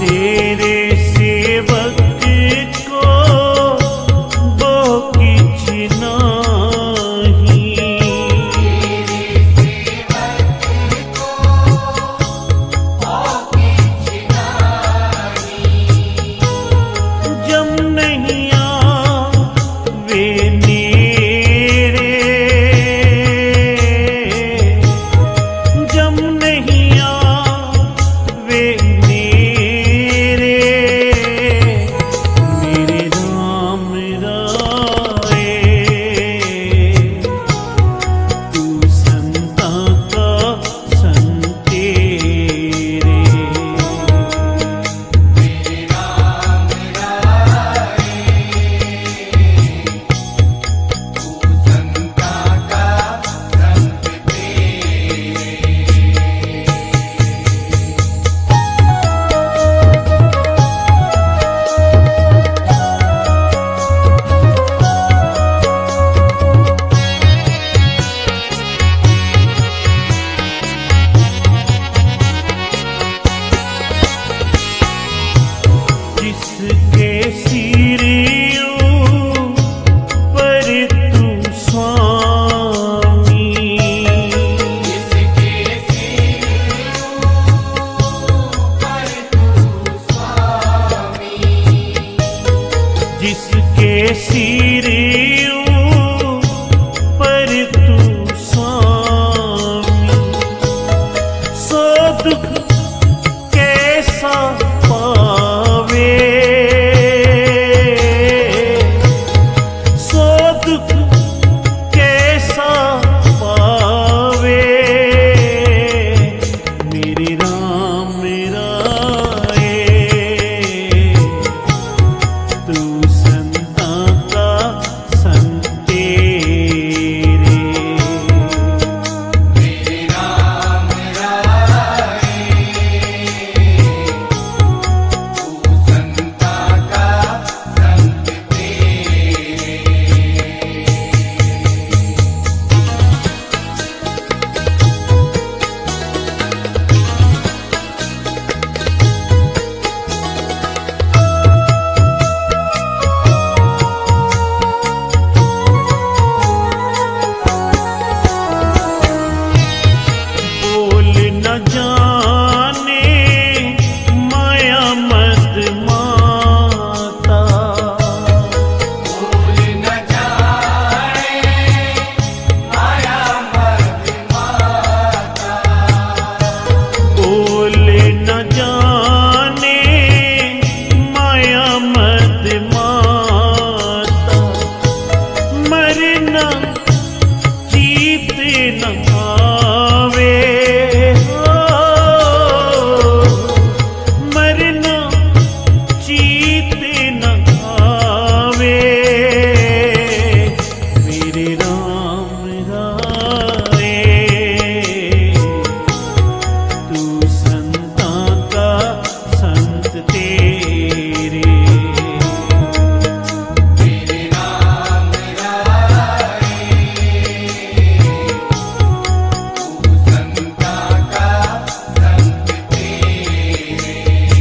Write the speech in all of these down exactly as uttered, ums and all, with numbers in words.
तेरे सेवक को वो किछ नाही, तेरे सेवक को वो किछ नाही। जम नहीं आवे नेरे, जम नहीं आवे नेरे, मेरे राम राए तू संता का संत तेरे। मेरे राम राए तू संता का संत तेरे। जिसके सिरियों पर तू स्वामी, जिसके सिरों पर तू स्वामी, जिसके सिरियों पर तू स्वामी, सो दुख कैसा पावे, सो दुख कैसा पावे, मेरे राम राए तू संता का संत तेरे। मेरे राम राए तू संता का संत तेरे। बोल न जाने माया मद माता, भूल न जाए माया मद माता, बोल न जाने माया मद माता, मरना जीत न आवे, हो मरना जीत न आवे, मेरे राम राए तू संता का संत तेरे। मेरे राम राए तू संता का संत तेरे।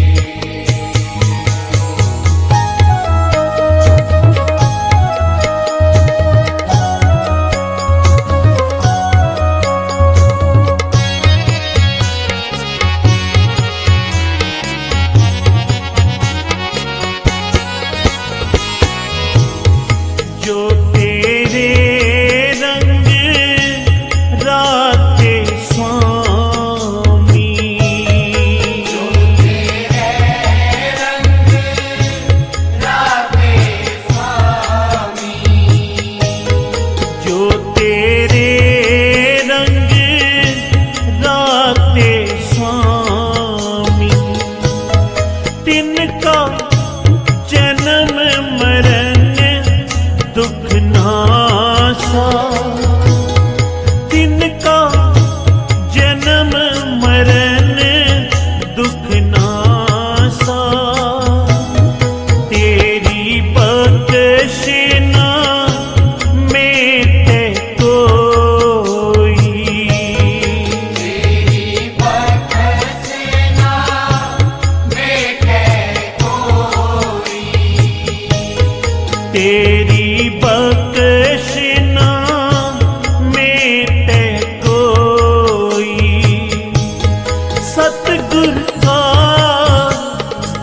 जो तेरे रंग राते स्वामी, तेरे रंग राते स्वामी, जो तेरे रंग राते स्वामी, तिनका जन्म मरण दुख नासा, तिनका जन्म मरण दुख नासा, तेरी बख्शिना मेटे कोई, तेरी बख्शिना मेटे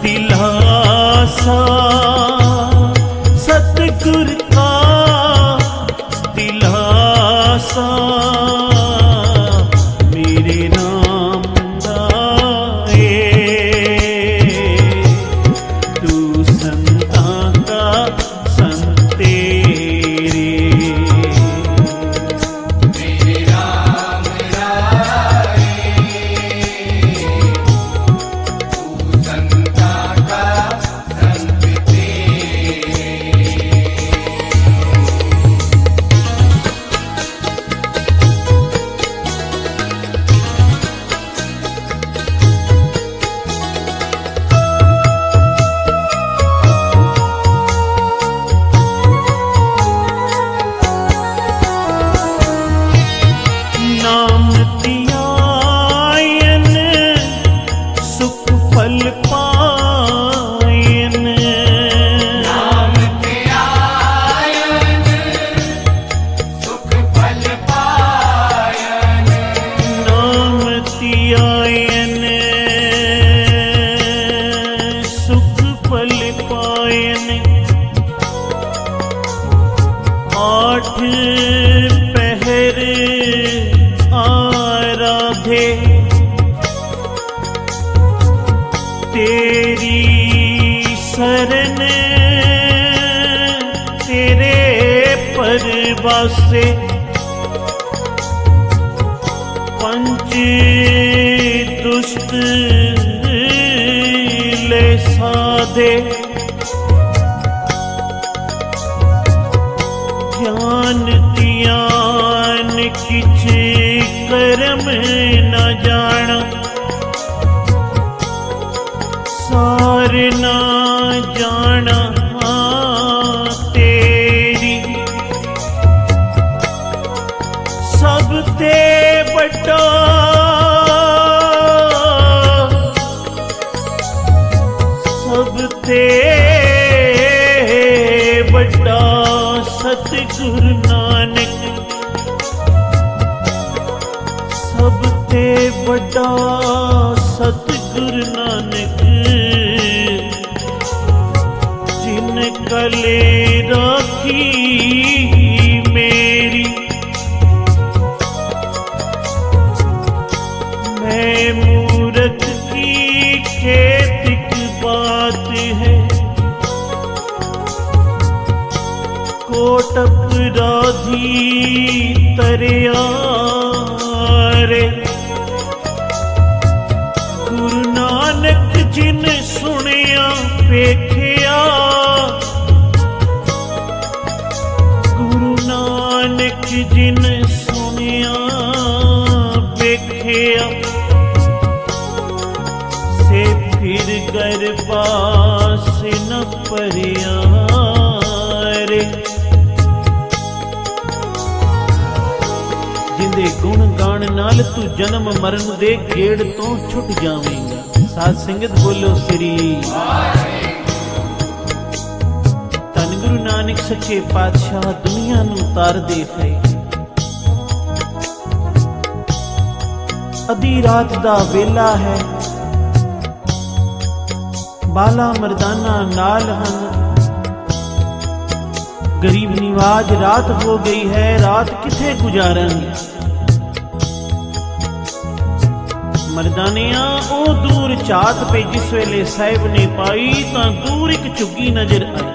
दिलासा सतगुर का दिलासा मेरे नाम दाए तू संता का संत तेरे मेरे राम राए तू संता का संत तेरे नाम धियायन सुख फल पायन नाम ध्यायन सुख फल पायन नाम धियायन सुख फल पायन आठ पहर आराधे तेरी शरण तेरे परवासे पंच दुष्ट ले साधे ज्ञान ध्यान किछ कर्म न जाना सार न जाना तेरी सब ते बड़ा सब ते बड़ा सतगुरु नानक सब ते बड़ा सतगुरु नानक जिन कले राखी मेरी मैं मूरख की खेतिक बात है कोट अपराधी तरिया रे गुरु नानक जिन सुनिया वेखिया गुरु नानक जिन सुनिया वेखिया से फिर गरबास न परिया रे जिंदे गुण गाण नाल तू जन्म मरण दे गेड़ तो छुट जावेंगा। साध संगत बोलो श्री धन गुरु नानक सच्चे पातशाह दुनिया नू तार दे है अधी रात दा वेला है बाला मर्दाना नाल हन गरीब निवाज रात हो गई है रात किथे गुजारेंगे मर्दानिया ओ दूर चात पे जिस वेले साहिब ने पाई तां दूर एक चुग्गी नजर आई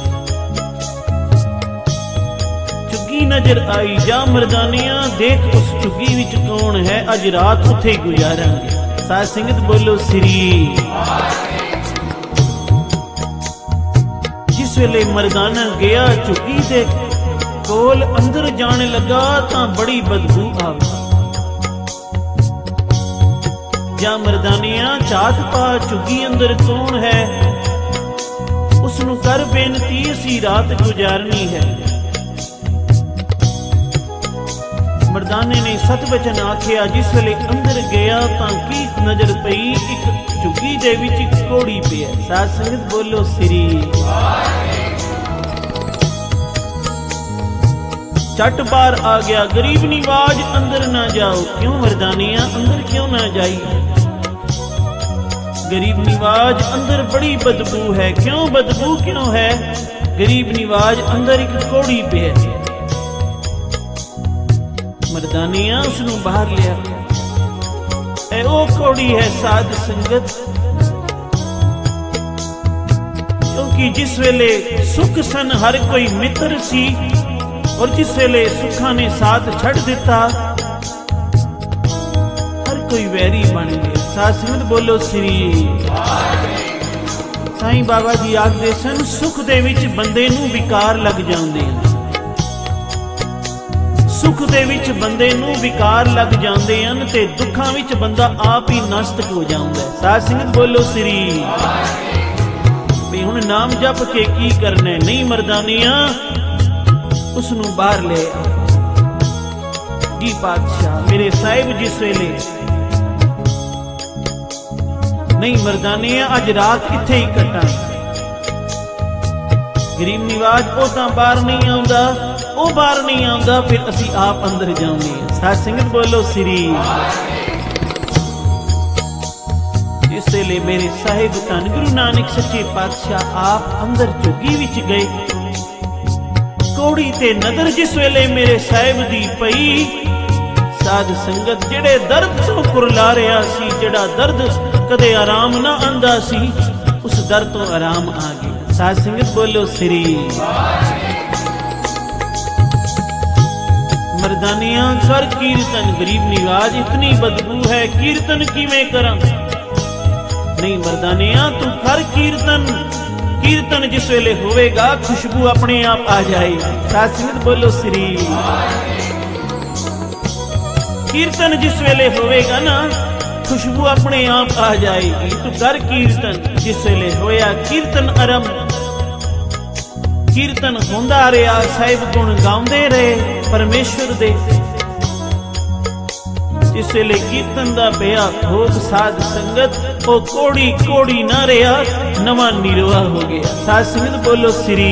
चुग्गी नजर आई जा मर्दानिया देख उस चुग्गी विच कौन है अज रात उथे गुजारेंगे। साध संगत बोलो श्री जिस वेले मर्दाना गया चुग्गी दे कोल अंदर जाने लगा तां बड़ी बदबू आई जा मर्दानिया चात पा चुग्गी अंदर कौन है उसनु कर बेनती असी रात गुजारनी है। मर्दाने ने सत वचन आखिया जिस वेले अंदर गया तां की नजर पई एक चुग्गी दे विच एक कोड़ी पिया। साध संगत बोलो श्री चट बार आ गया गरीब निवाज अंदर ना जाओ क्यों मर्दानिया अंदर क्यों ना जाई गरीब निवाज अंदर बड़ी बदबू है। क्यों बदबू क्यों है? गरीब निवाज अंदर एक कोड़ी पे है। मर्दानिया उसनू बाहर लिया। ए ओ कोड़ी है साध संगत, क्योंकि जिस वेले सुख सन हर कोई मित्र सी, और जिस वेले सुखा ने साथ छड़ दिता हर कोई वैरी बन गया। साध संगत बोलो श्री। साईं बाबा जी आखदे सन सुख दे विच बंदे नूं विकार लग जांदे हैं। सुख दे विच बंदे नूं विकार लग जांदे हैं ते दुखां विच बंदा आप ही नास्तिक हो जांदा है। साध संगत बोलो श्री। भी हुण नाम जप के की करना है? नहीं मर्दानिया उसनू बाहर ले जी पातशाह मेरे साहिब जिस वेले नहीं मर्दानिया अज रात इत्थे ही कटा। गरीब निवाज ओ तां बाहर नहीं आउंदा, ओ बाहर नहीं आउंदा, फिर असी आप अंदर जाऊंगे। साध संगत बोलो श्री। जिस वेले मेरे साहिब धन गुरु नानक सच्चे पातशाह आप अंदर चुगी विच गए, कोड़ी ते नदर जिस वेले मेरे साहिब दी पई, साध संगत जेड़े दर्द तो कुरला रहा सी, जेड़ा दर्द कदे आराम ना आंदा सी, उस दर्द तो आराम आ गया। साध संगत बोलो श्री। मर्दानिया कर कीर्तन। गरीब निवाज इतनी बदबू है कीर्तन किवें करा? नहीं मर्दानिया तू कर कीर्तन। कीर्तन जिस वेले होवेगा खुशबू अपने आप आ जाएगी। साध संगत बोलो श्री। कीर्तन जिस वेले होवेगा ना खुशबू अपने आप आ जाएगी। तू कर कीर्तन। जिस वेले होया कीर्तन आरंभ, कीर्तन होंदा रहा, साहिब गुण गाउंदे रहे परमेश्वर दे। जिस वेले कीर्तन दा बेया भोग साध संगत ओ कोड़ी कोड़ी ना रहा, नवा निरवा हो गया। साध संगत बोलो श्री।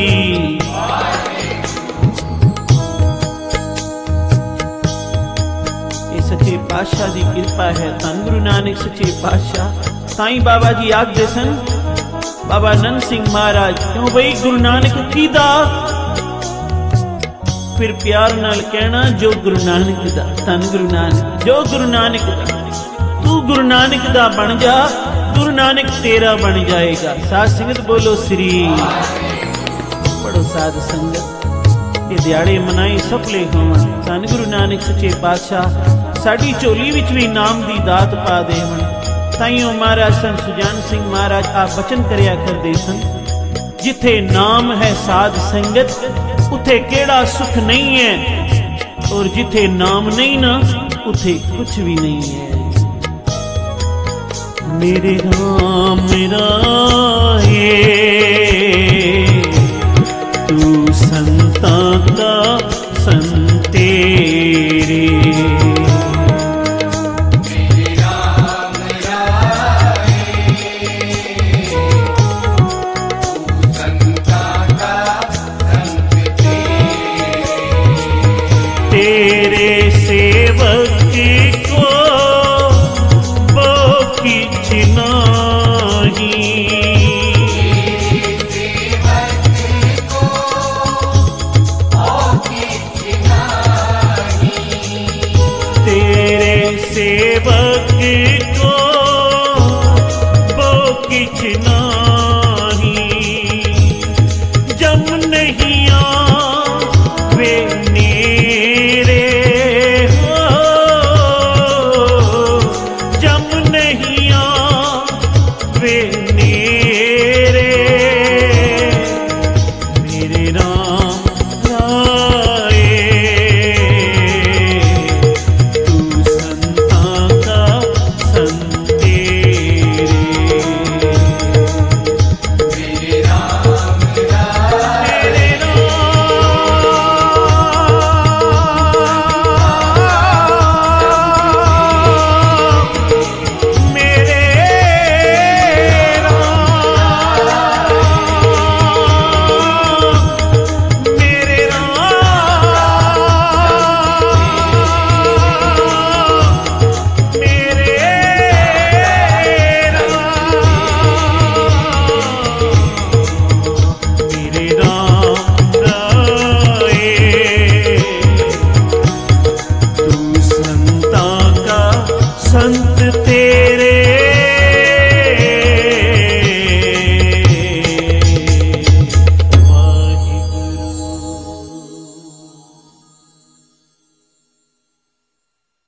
ये सच्चे पातशाह दी कृपा है। धन गुरु नानक सच्चे पातशाह साईं बाबा जी आखदे सन, बाबा नंद सिंह महाराज क्यों बई गुरु नानक कीदा? फिर प्यार नाल कहना जो गुरु नानक दा। धन गुरु नानक जो गुरु नानक दा। तू गुरु नानक दा बन जा, गुरु नानक तेरा बन जाएगा। साध संगत बोलो श्री। पढ़ो साध संगत ये दिहाड़े मनाई सफले होवन। धन गुरु नानक सच्चे पातशाह साडी झोली विच भी नाम दी दात पा देवन। ताइयों महाराज सन सुजान सिंह महाराज आप वचन करया करदे सन, जिथे नाम है साध संगत उथे केड़ा सुख नहीं है, और जिथे नाम नहीं ना उथे कुछ भी नहीं है। मेरे राम राये तू संता का संतेरे, तेरे